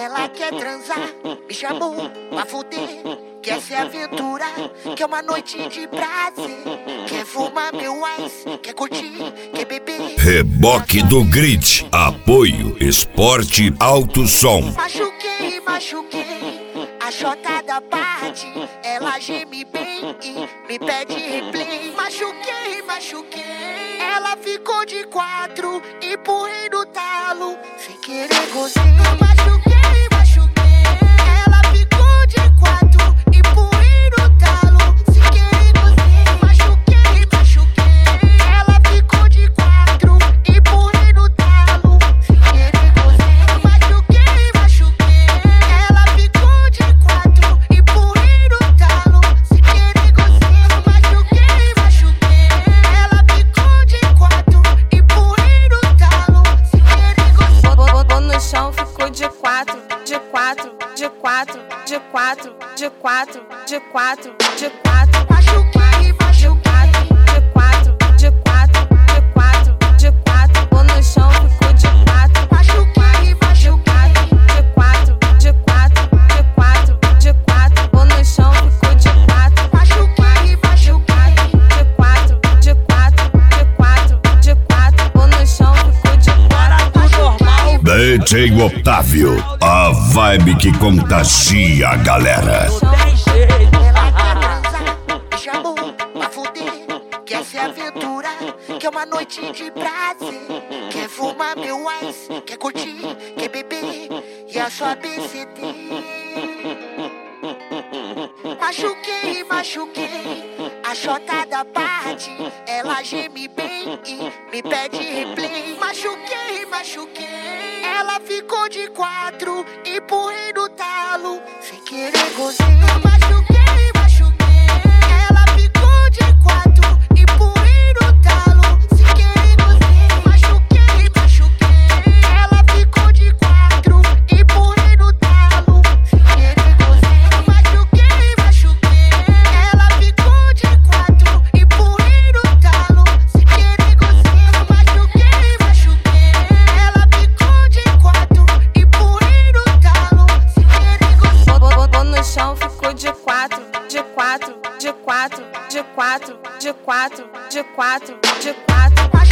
Ela quer transar, me chamou pra fuder. Quer se aventurar, quer uma noite de prazer. Quer fumar meu ice, quer curtir, quer beber. Reboque do Grid, apoio Esporte Alto Som. Machuquei, a chota da parte. Ela geme bem e me pede replay. Machuquei, ela ficou de 4, empurrei no talo, sem querer gozei. Machuquei, ela ficou de 4, empurrei no talo, sem querer gozei. Machuquei, ela ficou de 4, empurrei no talo, sem querer gozei. Machuquei, ela ficou de 4, empurrei no talo, sem querer gozei. Machuquei, ela ficou de 4, empurrei no talo, sem querer gozei. Botou no chão, ficou de 4, de 4, de 4, de 4, de 4, de 4, de 4. Machuquei, de 4, de 4, de 4, de 4. Botou no chão, ficou de 4. machuquei, de 4, de 4, de 4, de 4. Botou no chão, ficou de 4. machuquei, de 4, de 4, de 4, de 4. Botou no chão, ficou de 4. DJ Otávio, a vibe que contagia a galera. Ela quer transar, me chamou pra fuder. Quer se aventurar, quer uma noite de prazer. Quer fumar meu ice, quer curtir, quer beber. E a sua BCD. Machuquei, a chota da parte. Ela geme bem e me pede replay. Machuquei, ela ficou de 4, empurrei no talo, sem querer gozei. Machuquei, ela ficou de 4, empurrei no talo, sem querer gozei. Machuquei, ela ficou de 4, empurrei no talo, sem querer gozei. Machuquei, ela ficou de 4, empurrei no talo, sem querer gozei. Machuquei, ela ficou de 4, empurrei no talo, sem querer gozei. Botou no chão, ficou de 4, de 4, de 4, de 4, de 4, de 4, de 4.